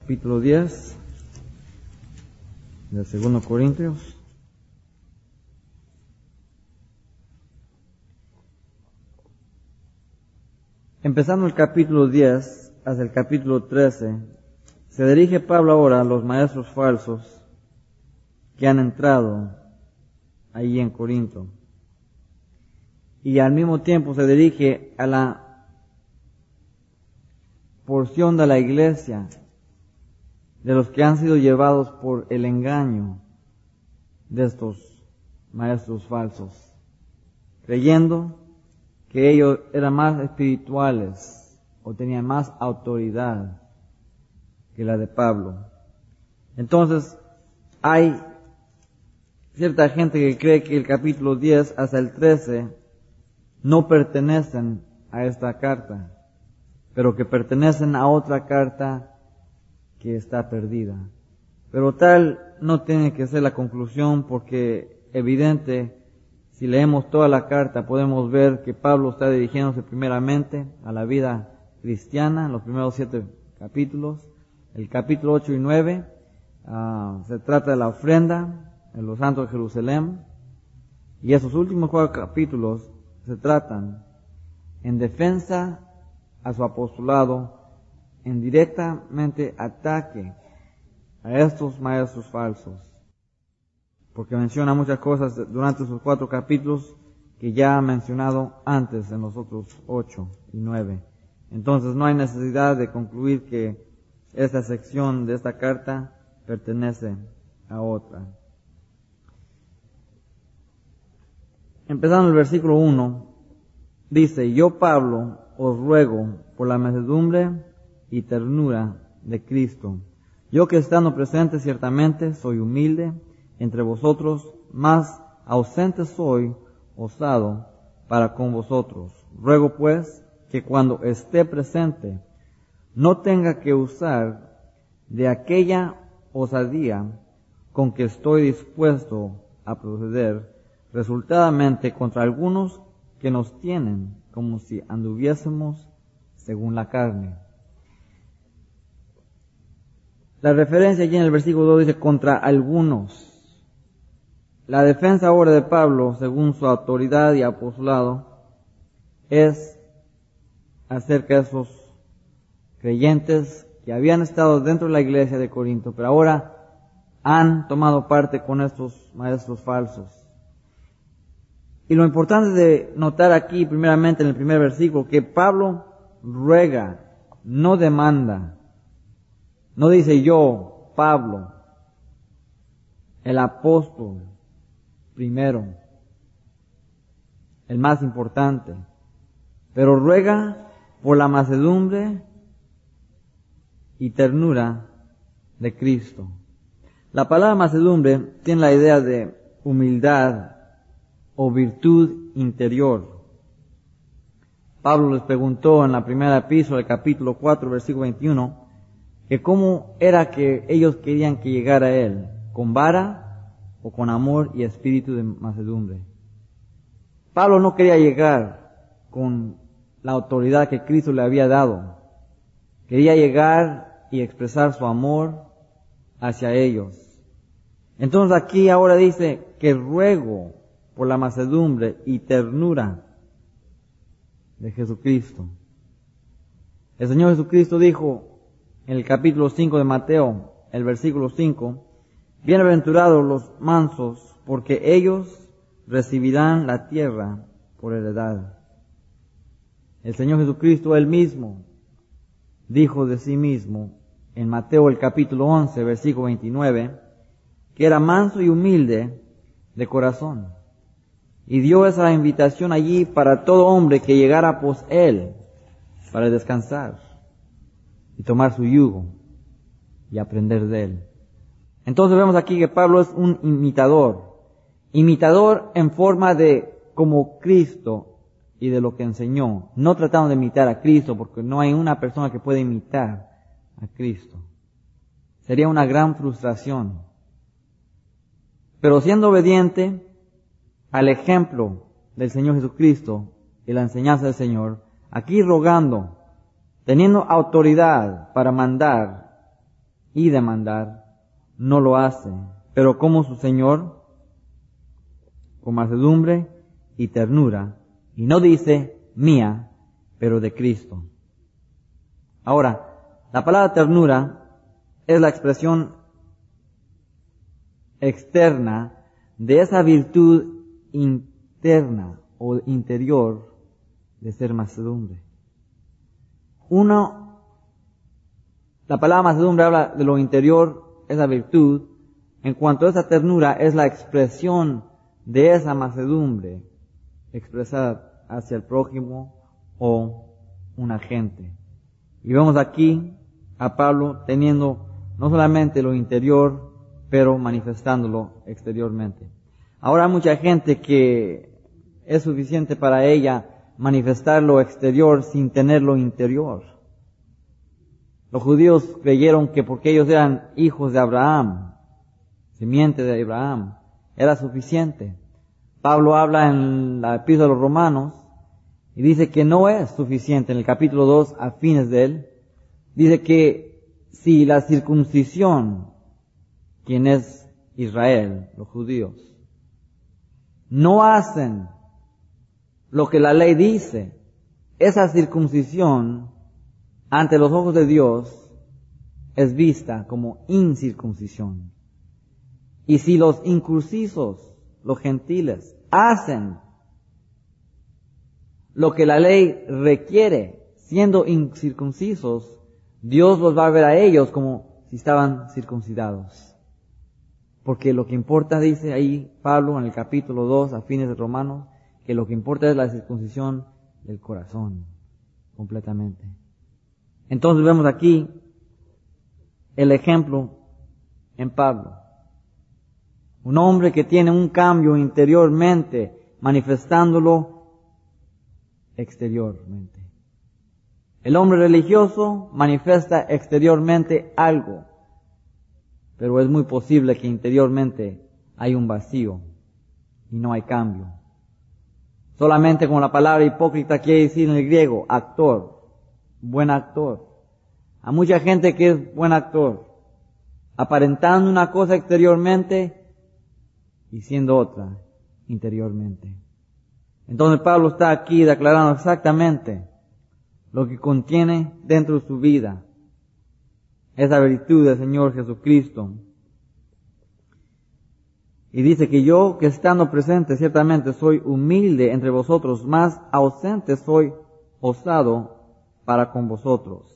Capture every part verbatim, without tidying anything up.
capítulo diez del segundo Corintios. Empezando el capítulo diez hasta el capítulo trece, se dirige Pablo ahora a los maestros falsos que han entrado ahí en Corinto. Y al mismo tiempo se dirige a la porción de la iglesia de los que han sido llevados por el engaño de estos maestros falsos, creyendo que ellos eran más espirituales o tenían más autoridad que la de Pablo. Entonces, hay cierta gente que cree que el capítulo diez hasta el trece no pertenecen a esta carta, pero que pertenecen a otra carta que está perdida. Pero tal no tiene que ser la conclusión, porque evidente, si leemos toda la carta, podemos ver que Pablo está dirigiéndose primeramente a la vida cristiana en los primeros siete capítulos. El capítulo ocho y nueve uh, se trata de la ofrenda en los santos de Jerusalén, y esos últimos cuatro capítulos se tratan en defensa a su apostolado, en directamente ataque a estos maestros falsos, porque menciona muchas cosas durante esos cuatro capítulos que ya ha mencionado antes en los otros ocho y nueve. Entonces no hay necesidad de concluir que esta sección de esta carta pertenece a otra. Empezando el versículo uno, dice: Yo, Pablo, os ruego por la mansedumbre y ternura de Cristo. Yo que estando presente ciertamente soy humilde entre vosotros, mas ausente soy osado para con vosotros. Ruego pues que cuando esté presente no tenga que usar de aquella osadía con que estoy dispuesto a proceder, resultadamente contra algunos que nos tienen como si anduviésemos según la carne. La referencia aquí en el versículo dos dice contra algunos. La defensa ahora de Pablo, según su autoridad y apostolado, es acerca de esos creyentes que habían estado dentro de la iglesia de Corinto, pero ahora han tomado parte con estos maestros falsos. Y lo importante de notar aquí, primeramente en el primer versículo, que Pablo ruega, no demanda. No dice yo, Pablo, el apóstol, primero, el más importante, pero ruega por la mansedumbre y ternura de Cristo. La palabra mansedumbre tiene la idea de humildad o virtud interior. Pablo les preguntó en la primera epístola, capítulo cuatro, versículo veintiuno, que cómo era que ellos querían que llegara a él, con vara o con amor y espíritu de mansedumbre. Pablo no quería llegar con la autoridad que Cristo le había dado. Quería llegar y expresar su amor hacia ellos. Entonces aquí ahora dice que ruego por la mansedumbre y ternura de Jesucristo. El Señor Jesucristo dijo en el capítulo cinco de Mateo, el versículo cinco, bienaventurados los mansos, porque ellos recibirán la tierra por heredad. El Señor Jesucristo él mismo dijo de sí mismo en Mateo el capítulo once, versículo veintinueve, que era manso y humilde de corazón. Y dio esa invitación allí para todo hombre que llegara pues él para descansar y tomar su yugo y aprender de él. Entonces vemos aquí que Pablo es un imitador, imitador en forma de como Cristo y de lo que enseñó, no tratando de imitar a Cristo, porque no hay una persona que pueda imitar a Cristo. Sería una gran frustración. Pero siendo obediente al ejemplo del Señor Jesucristo y la enseñanza del Señor, aquí rogando, teniendo autoridad para mandar y demandar, no lo hace, pero como su Señor, con mansedumbre y ternura, y no dice mía, pero de Cristo. Ahora, la palabra ternura es la expresión externa de esa virtud interna o interior de ser mansedumbre. Uno, la palabra mansedumbre habla de lo interior, esa virtud, en cuanto a esa ternura es la expresión de esa mansedumbre expresada hacia el prójimo o un agente. Y vemos aquí a Pablo teniendo no solamente lo interior, pero manifestándolo exteriormente. Ahora hay mucha gente que es suficiente para ella manifestar lo exterior sin tener lo interior. Los judíos creyeron que porque ellos eran hijos de Abraham, simiente de Abraham, era suficiente. Pablo habla en la epístola de los Romanos y dice que no es suficiente. En el capítulo dos, a fines de él, dice que si la circuncisión, quien es Israel, los judíos, no hacen lo que la ley dice, esa circuncisión ante los ojos de Dios es vista como incircuncisión. Y si los incircuncisos, los gentiles, hacen lo que la ley requiere, siendo incircuncisos, Dios los va a ver a ellos como si estaban circuncidados. Porque lo que importa, dice ahí Pablo en el capítulo dos, a fines de Romanos, que lo que importa es la circuncisión del corazón, completamente. Entonces vemos aquí el ejemplo en Pablo. Un hombre que tiene un cambio interiormente, manifestándolo exteriormente. El hombre religioso manifiesta exteriormente algo, pero es muy posible que interiormente hay un vacío y no hay cambio. Solamente con la palabra hipócrita quiere decir en el griego, actor, buen actor. Hay mucha gente que es buen actor, aparentando una cosa exteriormente y siendo otra interiormente. Entonces Pablo está aquí declarando exactamente lo que contiene dentro de su vida esa virtud del Señor Jesucristo. Y dice que yo, que estando presente ciertamente soy humilde entre vosotros, más ausente soy osado para con vosotros.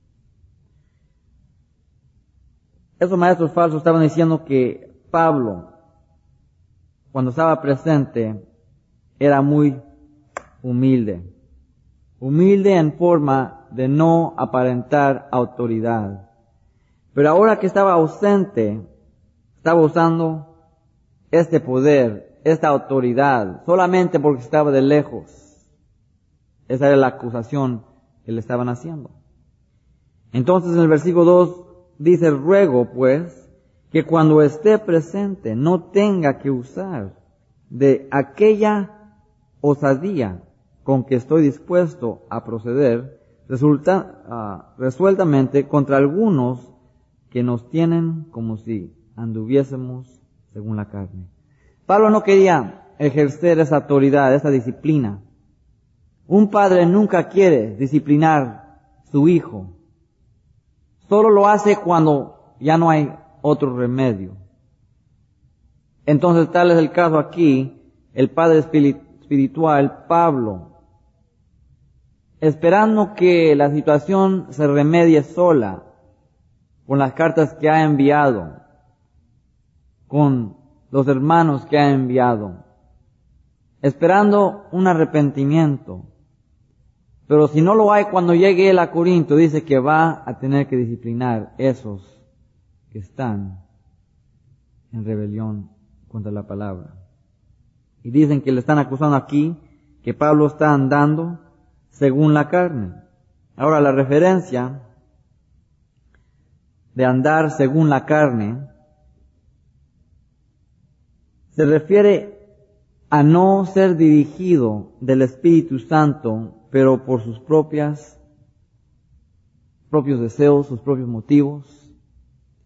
Esos maestros falsos estaban diciendo que Pablo, cuando estaba presente, era muy humilde. Humilde en forma de no aparentar autoridad. Pero ahora que estaba ausente, estaba usando este poder, esta autoridad, solamente porque estaba de lejos. Esa era la acusación que le estaban haciendo. Entonces en el versículo dos dice, ruego pues, que cuando esté presente no tenga que usar de aquella osadía con que estoy dispuesto a proceder resulta, uh, resueltamente contra algunos que nos tienen como si anduviésemos según la carne. Pablo no quería ejercer esa autoridad, esa disciplina. Un padre nunca quiere disciplinar su hijo. Solo lo hace cuando ya no hay otro remedio. Entonces tal es el caso aquí, el padre espiritual, Pablo, esperando que la situación se remedie sola, con las cartas que ha enviado, con los hermanos que ha enviado, esperando un arrepentimiento. Pero si no lo hay cuando llegue él a Corinto, dice que va a tener que disciplinar esos que están en rebelión contra la palabra. Y dicen que le están acusando aquí que Pablo está andando según la carne. Ahora la referencia de andar según la carne se refiere a no ser dirigido del Espíritu Santo, pero por sus propias, propios deseos, sus propios motivos.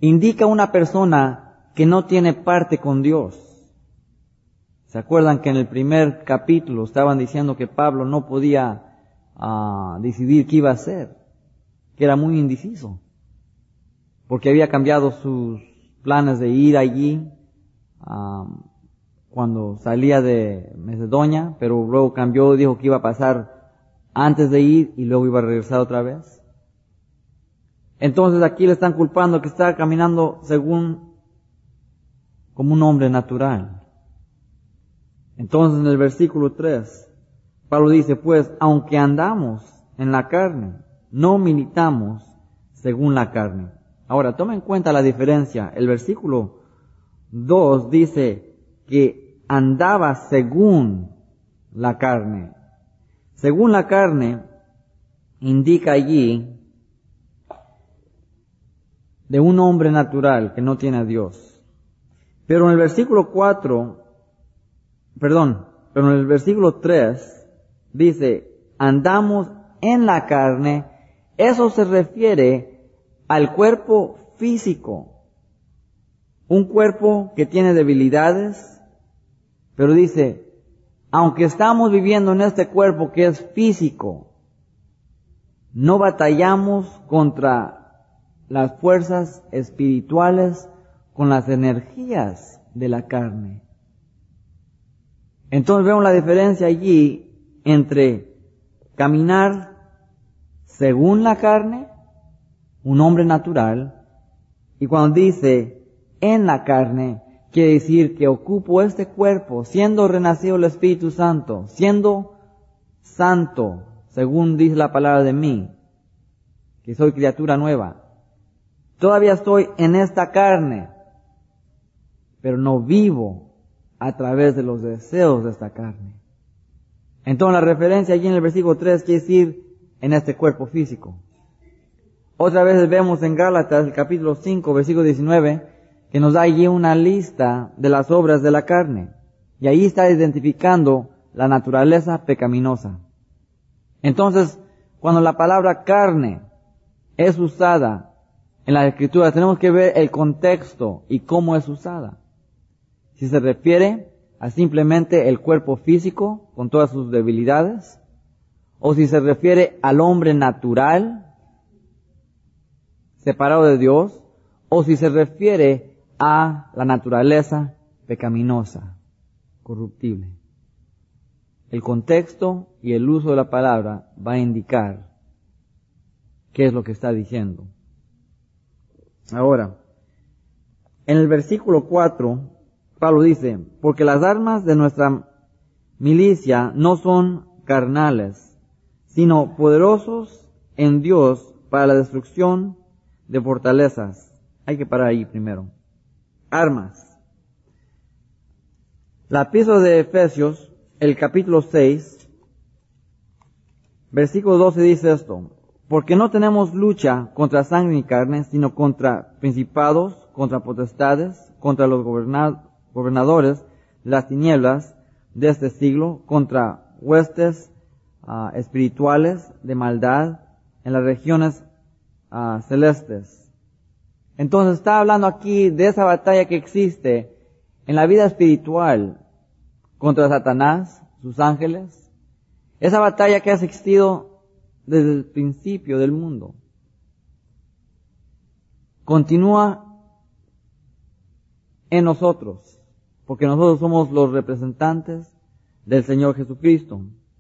indica una persona que no tiene parte con Dios. ¿Se acuerdan que en el primer capítulo estaban diciendo que Pablo no podía uh, decidir qué iba a hacer? Que era muy indeciso, porque había cambiado sus planes de ir allí um, cuando salía de Macedonia, pero luego cambió, dijo que iba a pasar antes de ir y luego iba a regresar otra vez. Entonces aquí le están culpando que está caminando según como un hombre natural. Entonces en el versículo tres, Pablo dice, pues, aunque andamos en la carne, no militamos según la carne. Ahora, toma en cuenta la diferencia. El versículo dos dice que andaba según la carne. Según la carne indica allí de un hombre natural que no tiene a Dios. Pero en el versículo cuatro, perdón, pero en el versículo tres dice, andamos en la carne. Eso se refiere al cuerpo físico. Un cuerpo que tiene debilidades, pero dice, aunque estamos viviendo en este cuerpo que es físico, no batallamos contra las fuerzas espirituales con las energías de la carne. Entonces vemos la diferencia allí entre caminar según la carne, un hombre natural, y cuando dice en la carne, quiere decir que ocupo este cuerpo, siendo renacido el Espíritu Santo, siendo santo, según dice la palabra de mí, que soy criatura nueva. Todavía estoy en esta carne, pero no vivo a través de los deseos de esta carne. Entonces la referencia allí en el versículo tres quiere decir en este cuerpo físico. Otra vez vemos en Gálatas, el capítulo cinco, versículo diecinueve, que nos da allí una lista de las obras de la carne. Y ahí está identificando la naturaleza pecaminosa. Entonces, cuando la palabra carne es usada en la Escritura, tenemos que ver el contexto y cómo es usada. Si se refiere a simplemente el cuerpo físico con todas sus debilidades, o si se refiere al hombre natural, separado de Dios, o si se refiere a la naturaleza pecaminosa, corruptible. El contexto y el uso de la palabra va a indicar qué es lo que está diciendo. Ahora, en el versículo cuatro, Pablo dice, porque las armas de nuestra milicia no son carnales, sino poderosos en Dios para la destrucción de fortalezas. Hay que parar ahí primero. Armas. La epístola de Efesios, el capítulo seis, versículo doce dice esto, porque no tenemos lucha contra sangre ni carne, sino contra principados, contra potestades, contra los gobernadores de las tinieblas de este siglo, contra huestes uh, espirituales de maldad en las regiones uh, celestes. Entonces está hablando aquí de esa batalla que existe en la vida espiritual contra Satanás, sus ángeles. Esa batalla que ha existido desde el principio del mundo. Continúa en nosotros, porque nosotros somos los representantes del Señor Jesucristo.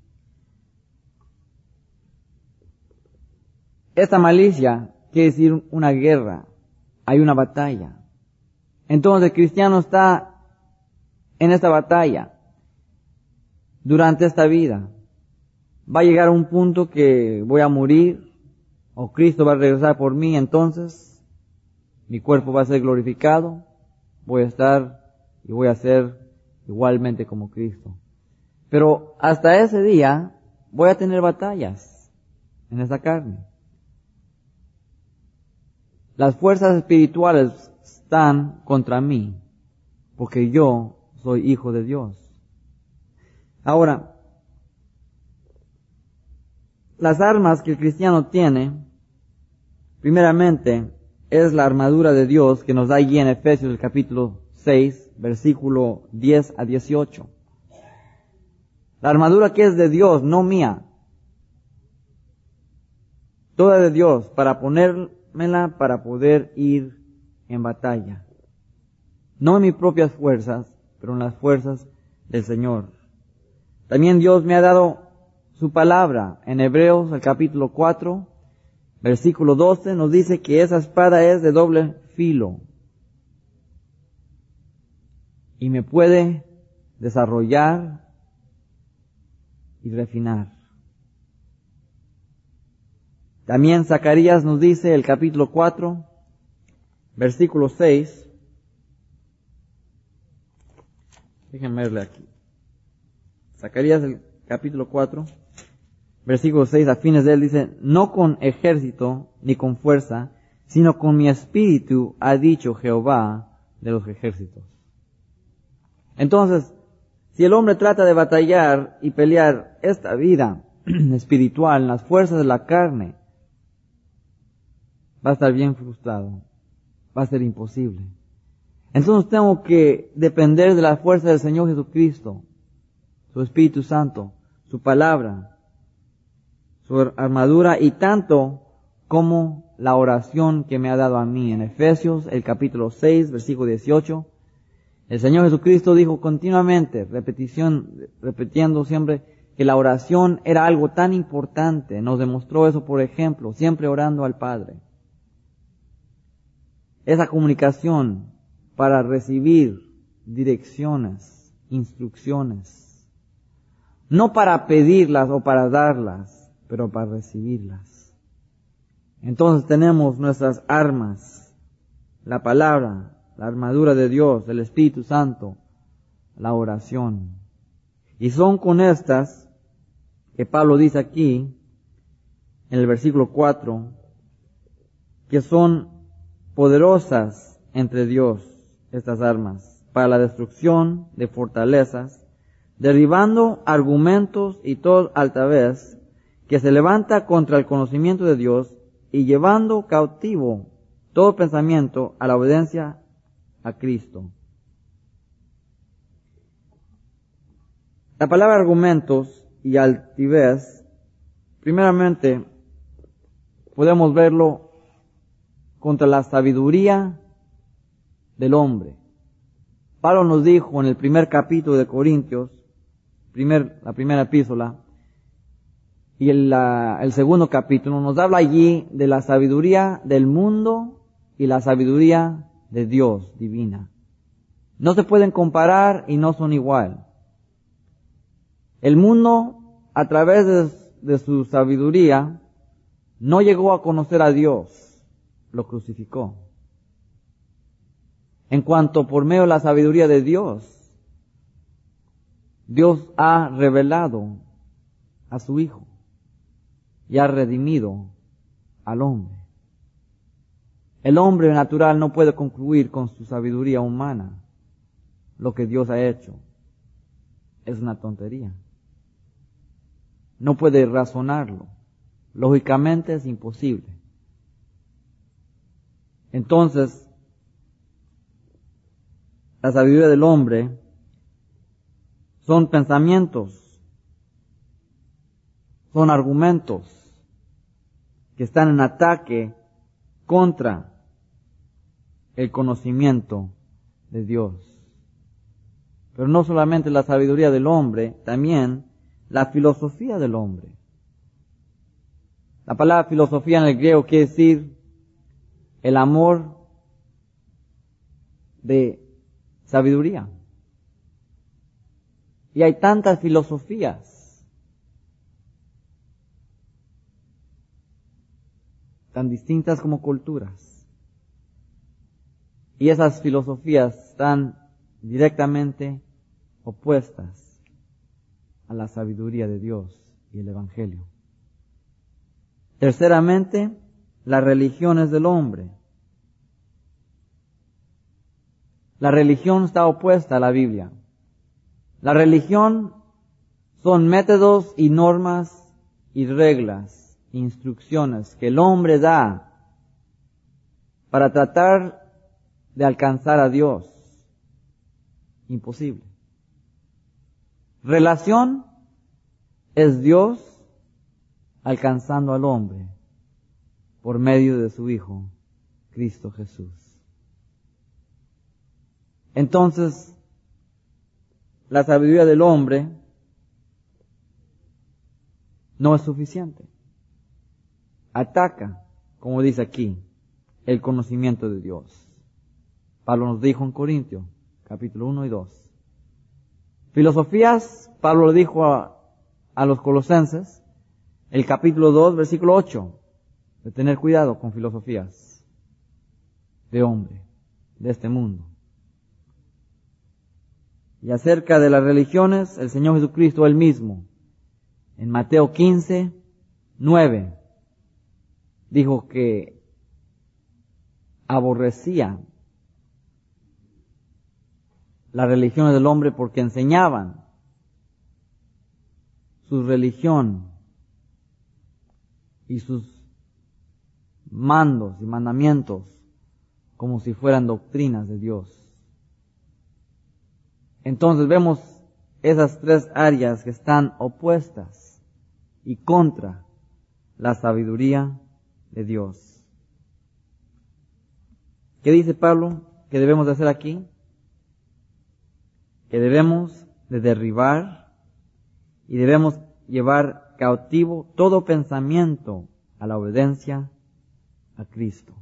Esta malicia quiere decir una guerra. Hay una batalla. Entonces el cristiano está en esta batalla durante esta vida. Va a llegar un punto que voy a morir o Cristo va a regresar por mí, entonces mi cuerpo va a ser glorificado, voy a estar y voy a ser igualmente como Cristo. Pero hasta ese día voy a tener batallas en esta carne. Las fuerzas espirituales están contra mí, porque yo soy hijo de Dios. Ahora, las armas que el cristiano tiene, primeramente, es la armadura de Dios que nos da allí en Efesios el capítulo seis, versículo diez a dieciocho. La armadura que es de Dios, no mía. Toda de Dios, para ponérmela para poder ir en batalla. No en mis propias fuerzas, pero en las fuerzas del Señor. También Dios me ha dado su palabra. En Hebreos, el capítulo cuatro, versículo doce, nos dice que esa espada es de doble filo. Y me puede desarrollar y refinar. También Zacarías nos dice, el capítulo cuatro, versículo seis. Déjenme verle aquí. Zacarías, el capítulo cuatro, versículo seis, a fines de él dice, no con ejército ni con fuerza, sino con mi espíritu, ha dicho Jehová de los ejércitos. Entonces, si el hombre trata de batallar y pelear esta vida espiritual en las fuerzas de la carne, va a estar bien frustrado, va a ser imposible. Entonces tengo que depender de la fuerza del Señor Jesucristo, su Espíritu Santo, su palabra, su armadura y tanto como la oración que me ha dado a mí. En Efesios, el capítulo seis, versículo dieciocho, el Señor Jesucristo dijo continuamente, repetición, repitiendo siempre, que la oración era algo tan importante. Nos demostró eso, por ejemplo, siempre orando al Padre. Esa comunicación para recibir direcciones, instrucciones. No para pedirlas o para darlas, pero para recibirlas. Entonces tenemos nuestras armas, la palabra, la armadura de Dios, el Espíritu Santo, la oración. Y son con estas que Pablo dice aquí, en el versículo cuatro, que son poderosas entre Dios estas armas para la destrucción de fortalezas, derribando argumentos y toda altivez que se levanta contra el conocimiento de Dios y llevando cautivo todo pensamiento a la obediencia a Cristo. La palabra argumentos y altivez, primeramente, podemos verlo contra la sabiduría del hombre. Pablo nos dijo en el primer capítulo de Corintios, primer, la primera epístola, y el, la, el segundo capítulo nos habla allí de la sabiduría del mundo y la sabiduría de Dios divina. No se pueden comparar y no son igual. El mundo, a través de, de su sabiduría, no llegó a conocer a Dios, lo crucificó. En cuanto por medio de la sabiduría de Dios, Dios ha revelado a su Hijo y ha redimido al hombre. El hombre natural no puede concluir con su sabiduría humana lo que Dios ha hecho. Es una tontería. No puede razonarlo. Lógicamente es imposible. Entonces, la sabiduría del hombre son pensamientos, son argumentos que están en ataque contra el conocimiento de Dios. Pero no solamente la sabiduría del hombre, también la filosofía del hombre. La palabra filosofía en el griego quiere decir el amor de sabiduría. Y hay tantas filosofías tan distintas como culturas. Y esas filosofías están directamente opuestas a la sabiduría de Dios y el Evangelio. Terceramente, las religiones del hombre. La religión está opuesta a la Biblia. La religión son métodos y normas y reglas, instrucciones que el hombre da para tratar de alcanzar a Dios. Imposible. Relación es Dios alcanzando al hombre por medio de su Hijo, Cristo Jesús. Entonces, la sabiduría del hombre no es suficiente. Ataca, como dice aquí, el conocimiento de Dios. Pablo nos dijo en Corintios, capítulo uno y dos. Filosofías, Pablo le dijo a, a los colosenses, el capítulo dos, versículo ocho, de tener cuidado con filosofías de hombre, de este mundo. Y acerca de las religiones, el Señor Jesucristo él mismo, en Mateo quince, nueve, dijo que aborrecía las religiones del hombre porque enseñaban su religión y sus mandos y mandamientos como si fueran doctrinas de Dios. Entonces vemos esas tres áreas que están opuestas y contra la sabiduría de Dios. ¿Qué dice Pablo que debemos de hacer aquí? Que debemos de derribar y debemos llevar cautivo todo pensamiento a la obediencia a Cristo.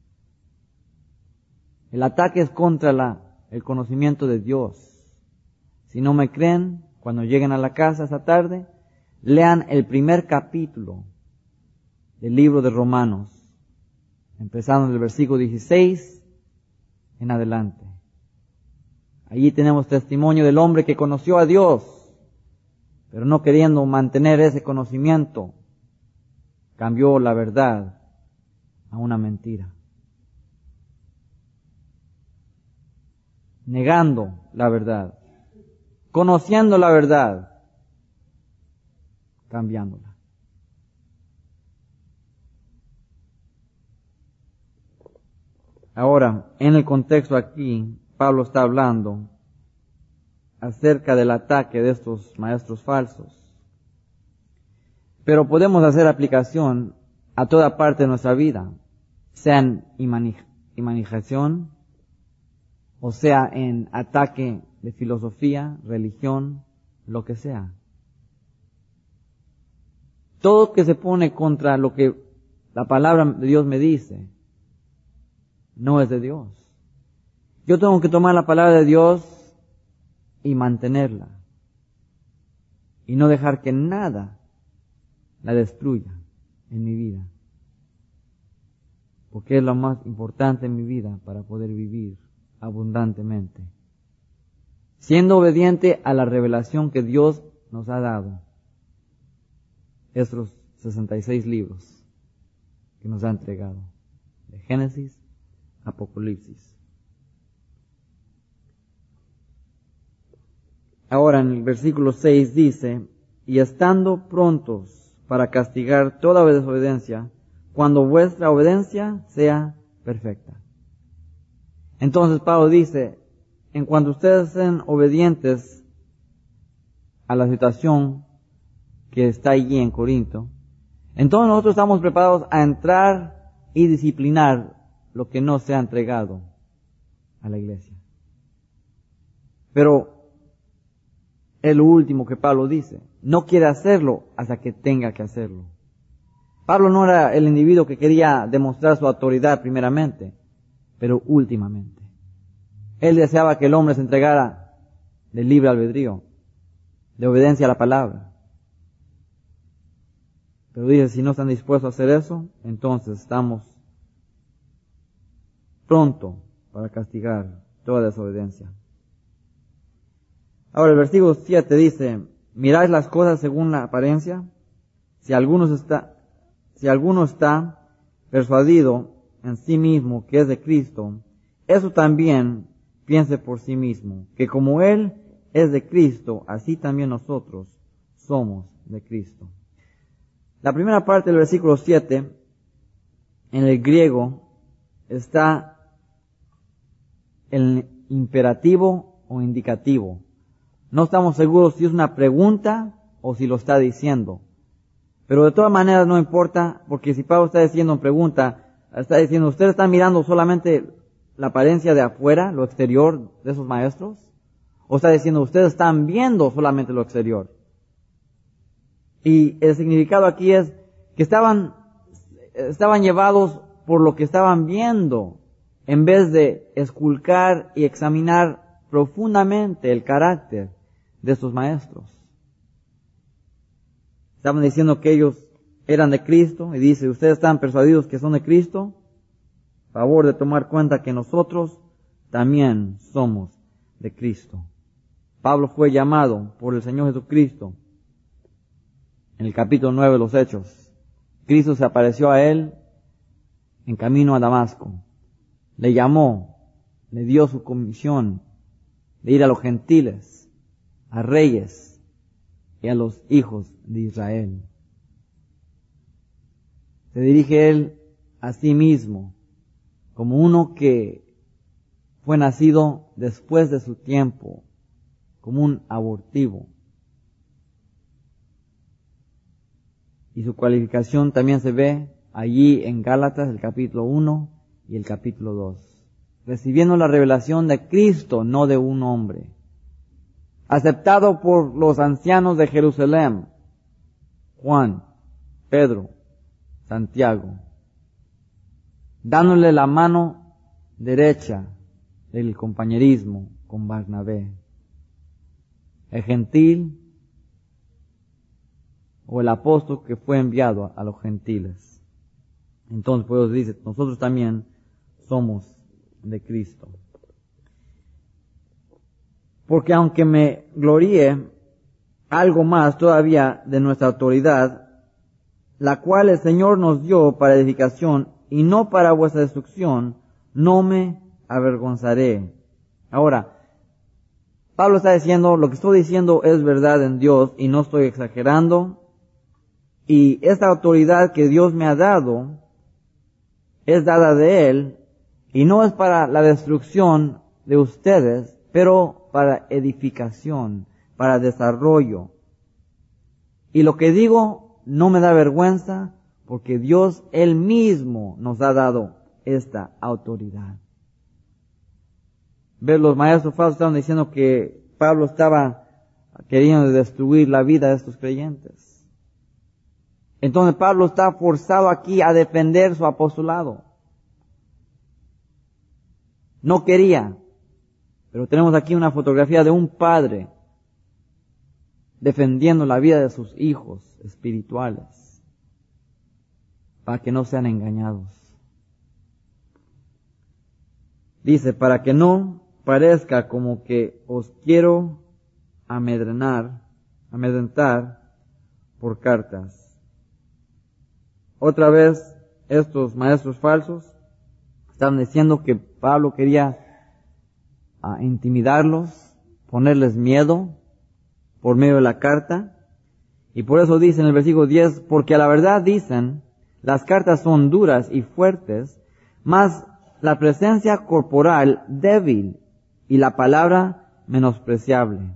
El ataque es contra la, el conocimiento de Dios. Si no me creen, cuando lleguen a la casa esta tarde, lean el primer capítulo del libro de Romanos, empezando en el versículo dieciséis en adelante. Allí tenemos testimonio del hombre que conoció a Dios, pero no queriendo mantener ese conocimiento, cambió la verdad a una mentira. Negando la verdad, conociendo la verdad, cambiándola. Ahora, en el contexto aquí, Pablo está hablando acerca del ataque de estos maestros falsos. Pero podemos hacer aplicación a toda parte de nuestra vida, sea en imaginación, o sea en ataque de filosofía, religión, lo que sea. Todo que se pone contra lo que la palabra de Dios me dice, no es de Dios. Yo tengo que tomar la palabra de Dios y mantenerla. Y no dejar que nada la destruya en mi vida. Porque es lo más importante en mi vida para poder vivir abundantemente. Siendo obediente a la revelación que Dios nos ha dado. Estos sesenta y seis libros que nos ha entregado. De Génesis, Apocalipsis. Ahora en el versículo seis dice, y estando prontos para castigar toda desobediencia, cuando vuestra obediencia sea perfecta. Entonces Pablo dice, en cuanto ustedes sean obedientes a la situación que está allí en Corinto, entonces nosotros estamos preparados a entrar y disciplinar lo que no se ha entregado a la iglesia. Pero es lo último que Pablo dice. No quiere hacerlo hasta que tenga que hacerlo. Pablo no era el individuo que quería demostrar su autoridad primeramente, pero últimamente. Él deseaba que el hombre se entregara de libre albedrío, de obediencia a la palabra. Pero dice, si no están dispuestos a hacer eso, entonces estamos pronto para castigar toda desobediencia. Ahora el versículo siete dice, miráis las cosas según la apariencia, si alguno está, si alguno está persuadido en sí mismo que es de Cristo, eso también piense por sí mismo, que como Él es de Cristo, así también nosotros somos de Cristo. La primera parte del versículo siete, en el griego, está el imperativo o indicativo. No estamos seguros si es una pregunta o si lo está diciendo. Pero de todas maneras no importa, porque si Pablo está diciendo en pregunta, está diciendo, ¿ustedes están mirando solamente la apariencia de afuera, lo exterior de esos maestros? ¿O está diciendo, ustedes están viendo solamente lo exterior? Y el significado aquí es que estaban, estaban llevados por lo que estaban viendo, en vez de esculcar y examinar profundamente el carácter de estos maestros. Estaban diciendo que ellos eran de Cristo, y dice, ustedes están persuadidos que son de Cristo, favor de tomar cuenta que nosotros también somos de Cristo. Pablo fue llamado por el Señor Jesucristo en el capítulo nueve de los Hechos. Cristo se apareció a él en camino a Damasco. Le llamó, le dio su comisión de ir a los gentiles, a reyes y a los hijos de Israel. Se dirige él a sí mismo como uno que fue nacido después de su tiempo, como un abortivo. Y su cualificación también se ve allí en Gálatas, el capítulo uno y el capítulo dos. Recibiendo la revelación de Cristo, no de un hombre. Aceptado por los ancianos de Jerusalén, Juan, Pedro, Santiago. Dándole la mano derecha del compañerismo con Barnabé. El gentil o el apóstol que fue enviado a los gentiles. Entonces, pues dice, nosotros también somos de Cristo. Porque aunque me gloríe algo más todavía de nuestra autoridad, la cual el Señor nos dio para edificación y no para vuestra destrucción, no me avergonzaré. Ahora, Pablo está diciendo, lo que estoy diciendo es verdad en Dios y no estoy exagerando. Y esta autoridad que Dios me ha dado es dada de Él y no es para la destrucción de ustedes, pero para edificación, para desarrollo. Y lo que digo no me da vergüenza porque Dios Él mismo nos ha dado esta autoridad. ¿Ves? Los maestros falsos estaban diciendo que Pablo estaba queriendo destruir la vida de estos creyentes. Entonces Pablo está forzado aquí a defender su apostolado. No quería, pero tenemos aquí una fotografía de un padre defendiendo la vida de sus hijos espirituales para que no sean engañados. Dice, para que no parezca como que os quiero amedrenar, amedrentar por cartas. Otra vez, estos maestros falsos estaban diciendo que Pablo quería uh, intimidarlos, ponerles miedo por medio de la carta. Y por eso dice en el versículo diez, porque a la verdad dicen, las cartas son duras y fuertes, mas la presencia corporal débil y la palabra menospreciable.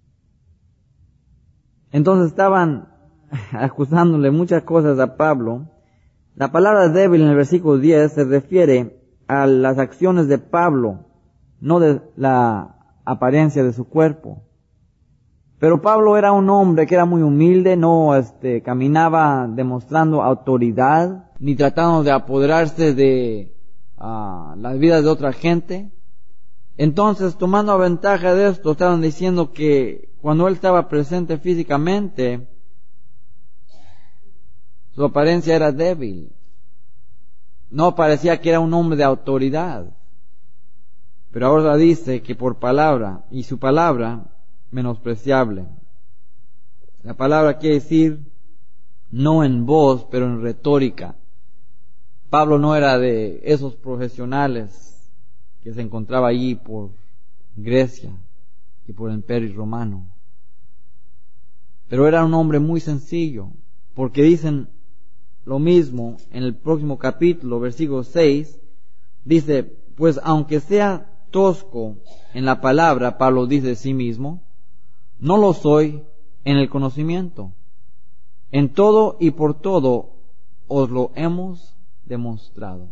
Entonces estaban acusándole muchas cosas a Pablo. La palabra débil en el versículo diez se refiere a las acciones de Pablo, no de la apariencia de su cuerpo. Pero Pablo era un hombre que era muy humilde, no este, caminaba demostrando autoridad, ni tratando de apoderarse de uh, las vidas de otra gente. Entonces, tomando ventaja de esto, estaban diciendo que cuando él estaba presente físicamente, su apariencia era débil. No parecía que era un hombre de autoridad. Pero ahora dice que por palabra, y su palabra, menospreciable. La palabra quiere decir, no en voz, pero en retórica. Pablo no era de esos profesionales que se encontraba allí por Grecia y por el Imperio Romano. Pero era un hombre muy sencillo, porque dicen lo mismo en el próximo capítulo, versículo seis, Dice, pues aunque sea tosco en la palabra, Pablo dice de sí mismo, no lo soy en el conocimiento. En todo y por todo os lo hemos demostrado.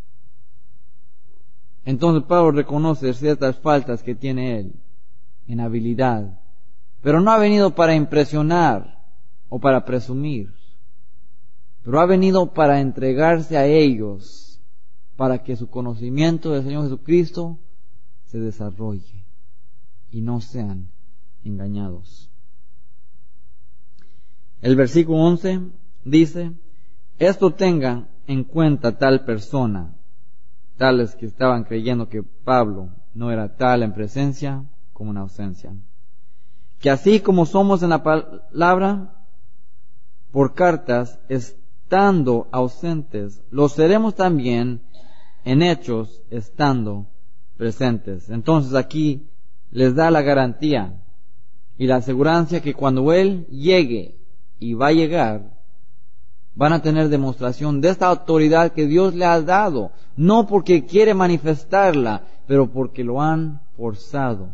Entonces Pablo reconoce ciertas faltas que tiene él en habilidad, pero no ha venido para impresionar o para presumir, pero ha venido para entregarse a ellos, para que su conocimiento del Señor Jesucristo se desarrolle y no sean engañados. El versículo once dice, esto tenga en cuenta tal persona, tales que estaban creyendo que Pablo no era tal en presencia como en ausencia, que así como somos en la palabra, por cartas, estando ausentes, lo seremos también en hechos, estando presentes. Entonces aquí les da la garantía y la asegurancia que cuando Él llegue, y va a llegar, van a tener demostración de esta autoridad que Dios le ha dado, no porque quiere manifestarla, pero porque lo han forzado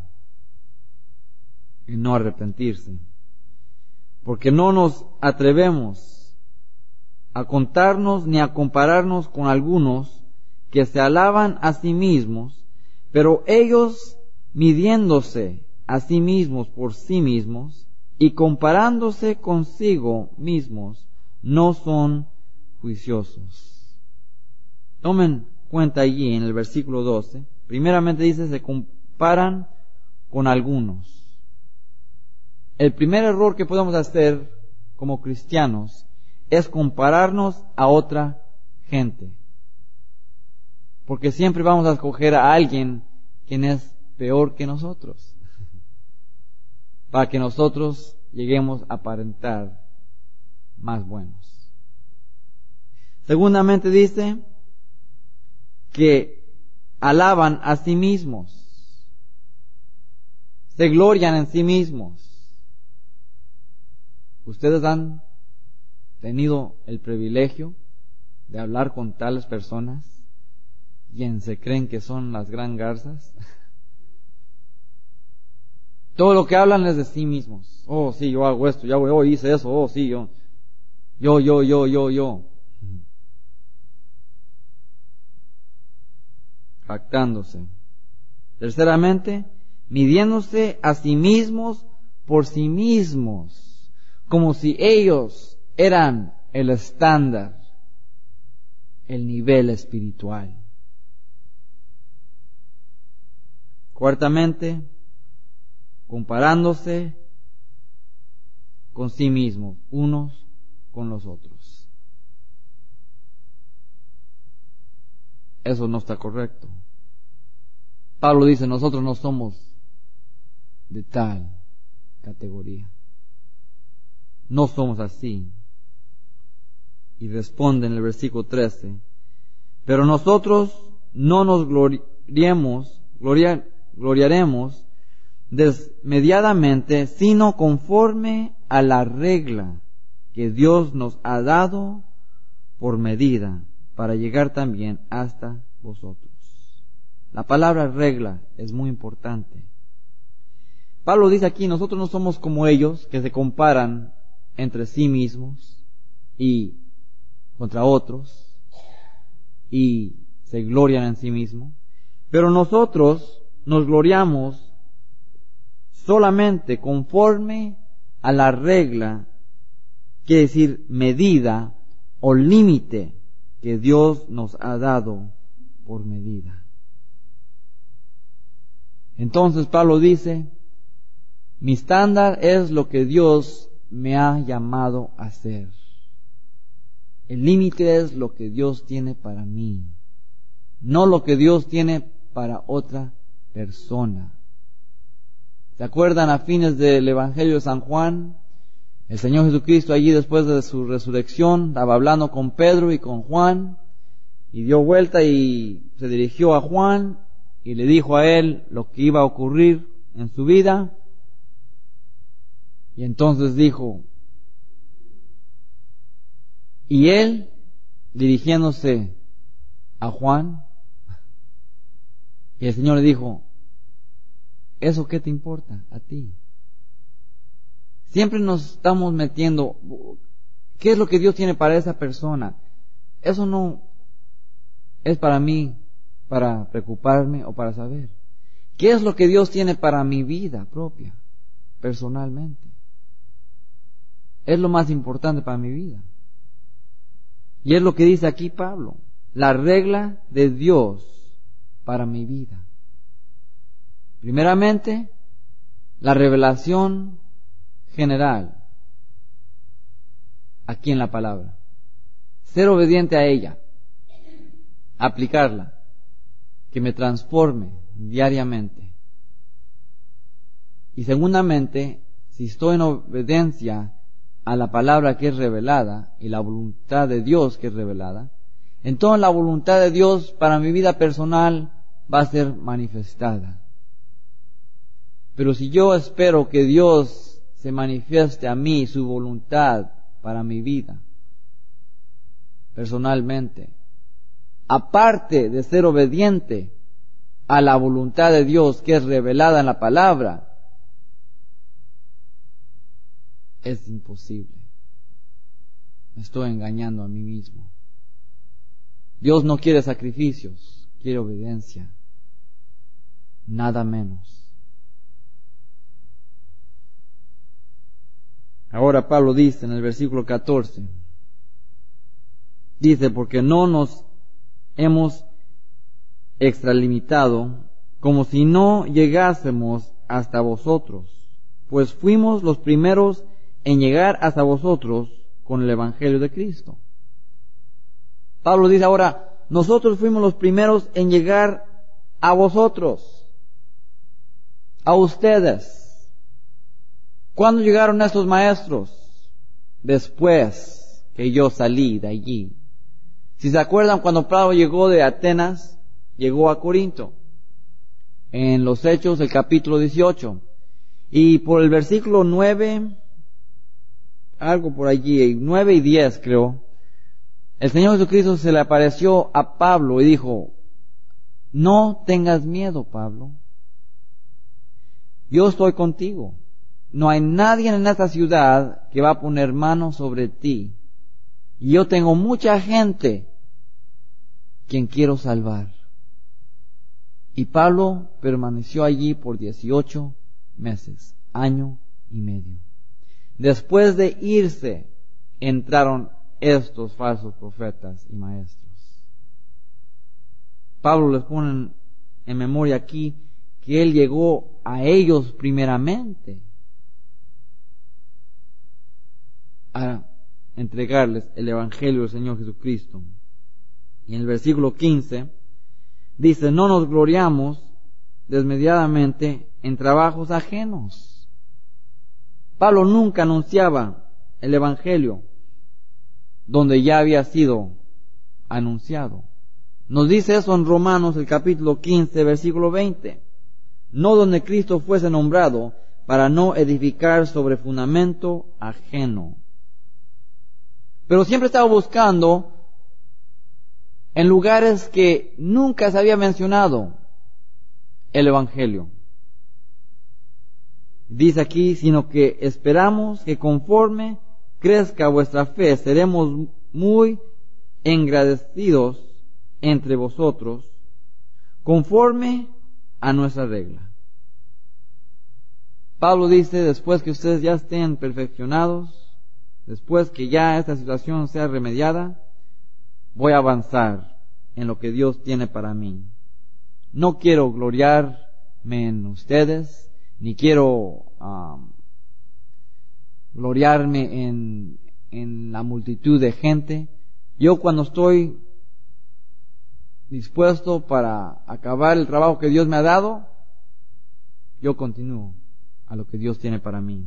en no arrepentirse. Porque no nos atrevemos a contarnos ni a compararnos con algunos que se alaban a sí mismos, pero ellos, midiéndose a sí mismos por sí mismos y comparándose consigo mismos, no son juiciosos. Tomen cuenta allí en el versículo doce. Primeramente dice, se comparan con algunos. El primer error que podemos hacer como cristianos es compararnos a otra gente. Porque siempre vamos a escoger a alguien quien es peor que nosotros, para que nosotros lleguemos a aparentar más buenos. Segundamente dice que alaban a sí mismos, se glorian en sí mismos. ¿Ustedes han tenido el privilegio de hablar con tales personas quien se creen que son las gran garzas? Todo lo que hablan es de sí mismos. Oh, sí, yo hago esto, yo, yo hice eso, oh, sí, yo, yo, yo, yo, yo, yo. Jactándose. Terceramente, midiéndose a sí mismos por sí mismos, como si ellos eran el estándar, el nivel espiritual. Cuartamente, comparándose con sí mismos, unos con los otros. Eso no está correcto. Pablo dice, nosotros no somos de tal categoría. No somos así. Y responde en el versículo trece, pero nosotros no nos gloriemos, gloria, gloriaremos desmediadamente, sino conforme a la regla que Dios nos ha dado por medida, para llegar también hasta vosotros. La palabra regla es muy importante. Pablo dice aquí, nosotros no somos como ellos, que se comparan entre sí mismos y contra otros, y se glorian en sí mismos, pero nosotros nos gloriamos solamente conforme a la regla, quiere decir medida o límite que Dios nos ha dado por medida. Entonces Pablo dice, mi estándar es lo que Dios me ha llamado a hacer. El límite es lo que Dios tiene para mí, no lo que Dios tiene para otra persona. ¿Se acuerdan a fines del Evangelio de San Juan? El Señor Jesucristo allí después de su resurrección estaba hablando con Pedro y con Juan, y dio vuelta y se dirigió a Juan y le dijo a él lo que iba a ocurrir en su vida. Y entonces dijo, y él, dirigiéndose a Juan, Y el Señor le dijo, ¿eso qué te importa a ti? Siempre nos estamos metiendo, ¿qué es lo que Dios tiene para esa persona? Eso no es para mí, para preocuparme o para saber. ¿Qué es lo que Dios tiene para mi vida propia, personalmente? Es lo más importante para mi vida. Y es lo que dice aquí Pablo, la regla de Dios para mi vida. Primeramente, la revelación general aquí en la palabra. Ser obediente a ella, aplicarla, que me transforme diariamente. Y segundamente, si estoy en obediencia a la palabra que es revelada y la voluntad de Dios que es revelada, entonces la voluntad de Dios para mi vida personal va a ser manifestada. Pero si yo espero que Dios se manifieste a mí su voluntad para mi vida personalmente, aparte de ser obediente a la voluntad de Dios que es revelada en la palabra, es imposible. Me estoy engañando a mí mismo. Dios no quiere sacrificios, quiere obediencia, nada menos. Ahora Pablo dice en el versículo catorce, dice, porque no nos hemos extralimitado como si no llegásemos hasta vosotros, pues fuimos los primeros en llegar hasta vosotros con el Evangelio de Cristo. Pablo dice ahora, nosotros fuimos los primeros en llegar a vosotros, a ustedes. ¿Cuándo llegaron estos maestros? Después que yo salí de allí. Si se acuerdan, cuando Pablo llegó de Atenas, llegó a Corinto, en los Hechos del capítulo dieciocho, y por el versículo nueve, algo por allí, nueve y diez creo, el Señor Jesucristo se le apareció a Pablo y dijo, no tengas miedo, Pablo, yo estoy contigo, no hay nadie en esta ciudad que va a poner mano sobre ti, y yo tengo mucha gente quien quiero salvar. Y Pablo permaneció allí por dieciocho meses, año y medio. Después de irse, entraron estos falsos profetas y maestros. Pablo les pone en memoria aquí que él llegó a ellos primeramente a entregarles el Evangelio del Señor Jesucristo. Y en el versículo quince dice, no nos gloriamos desmedidamente en trabajos ajenos. Pablo nunca anunciaba el Evangelio donde ya había sido anunciado. Nos dice eso en Romanos el capítulo quince, versículo veinte. No donde Cristo fuese nombrado, para no edificar sobre fundamento ajeno. Pero siempre estaba buscando en lugares que nunca se había mencionado el Evangelio. Dice aquí, sino que esperamos que conforme crezca vuestra fe, seremos muy engrandecidos entre vosotros, conforme a nuestra regla. Pablo dice, después que ustedes ya estén perfeccionados, después que ya esta situación sea remediada, voy a avanzar en lo que Dios tiene para mí. No quiero gloriarme en ustedes, ni quiero um, gloriarme en, en la multitud de gente. Yo cuando estoy dispuesto para acabar el trabajo que Dios me ha dado, yo continúo a lo que Dios tiene para mí.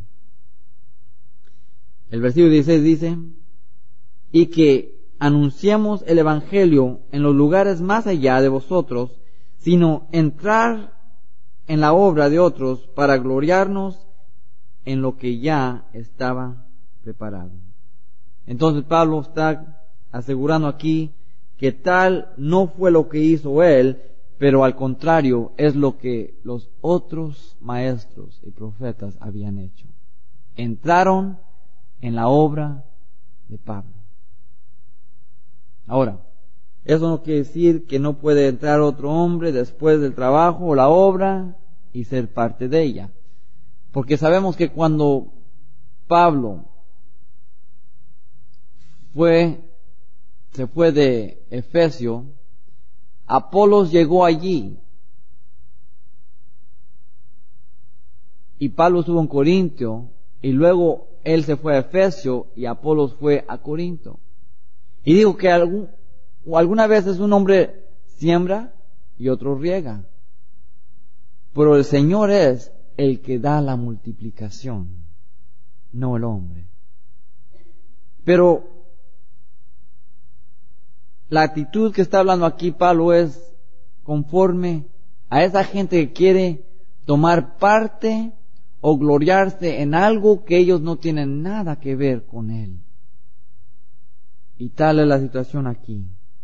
El versículo dieciséis dice, y que anunciemos el Evangelio en los lugares más allá de vosotros, sino entrar en la obra de otros para gloriarnos en lo que ya estaba preparado. Entonces Pablo está asegurando aquí que tal no fue lo que hizo él, pero al contrario es lo que los otros maestros y profetas habían hecho. Entraron en la obra de Pablo. Ahora, eso no quiere decir que no puede entrar otro hombre después del trabajo o la obra y ser parte de ella. Porque sabemos que cuando Pablo fue, se fue de Efesio, Apolos llegó allí. Y Pablo estuvo en Corintio, y luego él se fue a Efesio y Apolos fue a Corinto. Y digo que algún, o alguna vez un hombre siembra y otro riega. Pero el Señor es el que da la multiplicación, no el hombre. Pero la actitud que está hablando aquí Pablo es conforme a esa gente que quiere tomar parte o gloriarse en algo que ellos no tienen nada que ver con él. Y tal es la situación aquí.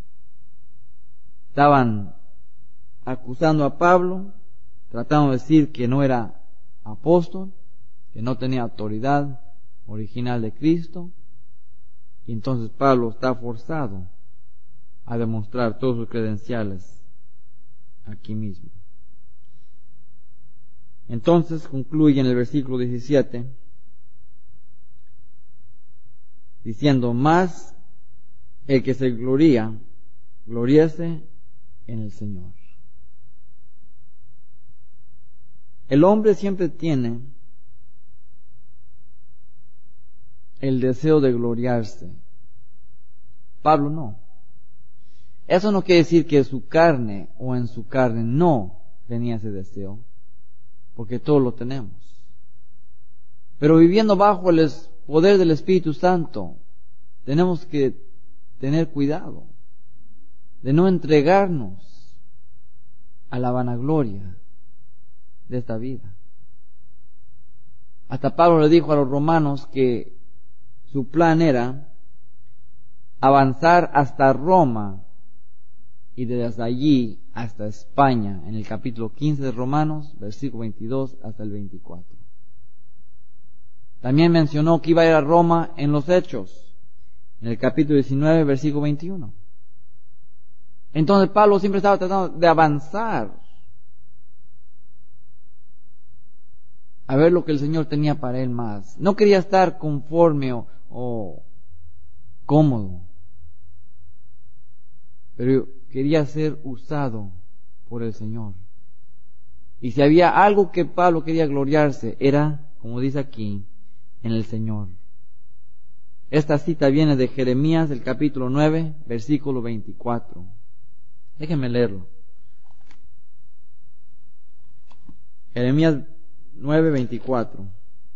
Estaban acusando a Pablo, tratando de decir que no era apóstol, que no tenía autoridad original de Cristo, y entonces Pablo está forzado a demostrar todos sus credenciales aquí mismo. Entonces concluye en el versículo diecisiete diciendo: más el que se gloría, gloríese en el Señor. El hombre siempre tiene el deseo de gloriarse. Pablo no. Eso no quiere decir que su carne o en su carne no tenía ese deseo, porque todos lo tenemos. Pero viviendo bajo el poder del Espíritu Santo, tenemos que tener cuidado de no entregarnos a la vanagloria de esta vida. Hasta Pablo le dijo a los romanos que su plan era avanzar hasta Roma y desde allí hasta España, en el capítulo quince de Romanos, versículo veintidós hasta el veinticuatro. También mencionó que iba a ir a Roma en los Hechos, en el capítulo diecinueve, versículo veintiuno. Entonces Pablo siempre estaba tratando de avanzar a ver lo que el Señor tenía para él más. No quería estar conforme o, o cómodo, pero quería ser usado por el Señor. Y si había algo que Pablo quería gloriarse, era, como dice aquí, en el Señor. Esta cita viene de Jeremías, el capítulo nueve, versículo veinticuatro. Déjenme leerlo. Jeremías nueve, veinticuatro.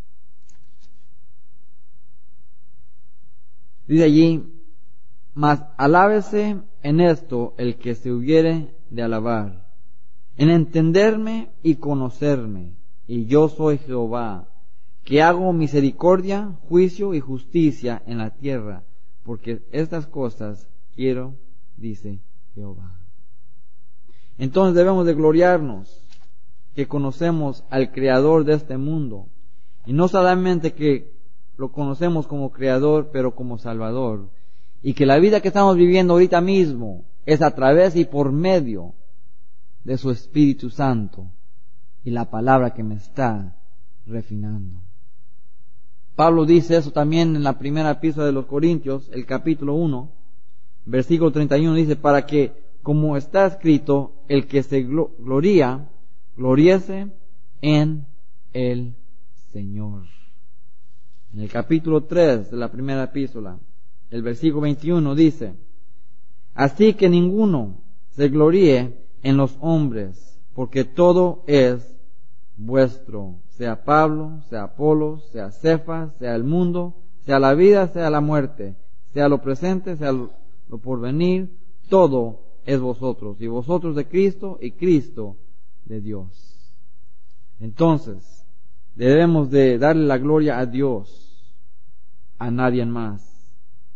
Dice allí: mas alábese en esto el que se hubiere de alabar, en entenderme y conocerme, y yo soy Jehová, que hago misericordia, juicio y justicia en la tierra, porque estas cosas quiero, dice Jehová. Entonces debemos de gloriarnos que conocemos al Creador de este mundo, y no solamente que lo conocemos como Creador, pero como Salvador, y que la vida que estamos viviendo ahorita mismo es a través y por medio de su Espíritu Santo y la palabra que me está refinando. Pablo dice eso también en la primera epístola de los Corintios, el capítulo uno, versículo treinta y uno, dice: para que, como está escrito, el que se gloría, gloriese en el Señor. En el capítulo tres de la primera epístola, el versículo veintiuno dice: así que ninguno se gloríe en los hombres, porque todo es vuestro, sea Pablo, sea Apolos, sea Cefas, sea el mundo, sea la vida, sea la muerte, sea lo presente, sea lo porvenir, todo es vosotros, y vosotros de Cristo, y Cristo de Dios. Entonces, debemos de darle la gloria a Dios, a nadie más,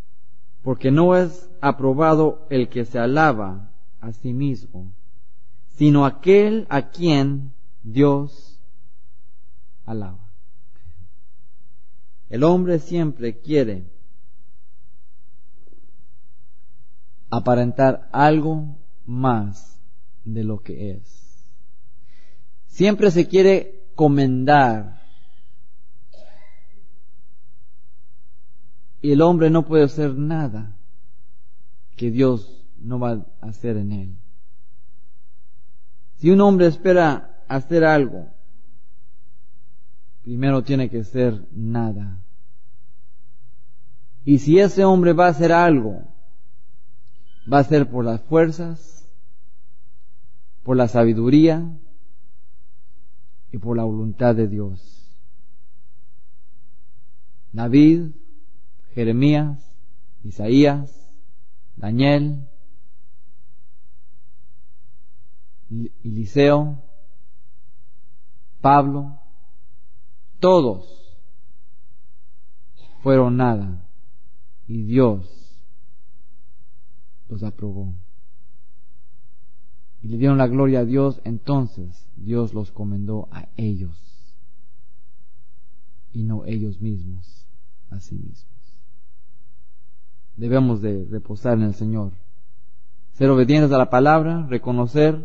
porque no es aprobado el que se alaba a sí mismo, sino aquel a quien Dios alaba. El hombre siempre quiere aparentar algo más de lo que es. Siempre se quiere comendar. Y el hombre no puede hacer nada que Dios no va a hacer en él. Si un hombre espera hacer algo, primero tiene que ser nada. Y si ese hombre va a hacer algo, va a ser por las fuerzas, por la sabiduría y por la voluntad de Dios. David, Jeremías, Isaías, Daniel, Eliseo, Pablo, todos fueron nada y Dios los aprobó. Y le dieron la gloria a Dios, entonces Dios los comendó a ellos y no ellos mismos a sí mismos. Debemos de reposar en el Señor, ser obedientes a la palabra, reconocer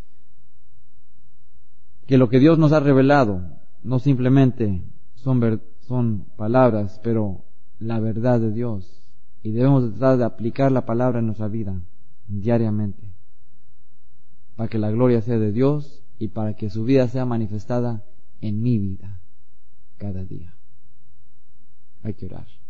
que lo que Dios nos ha revelado no simplemente son, ver, son palabras, pero la verdad de Dios. Y debemos de tratar de aplicar la palabra en nuestra vida diariamente, para que la gloria sea de Dios y para que su vida sea manifestada en mi vida cada día. Hay que orar.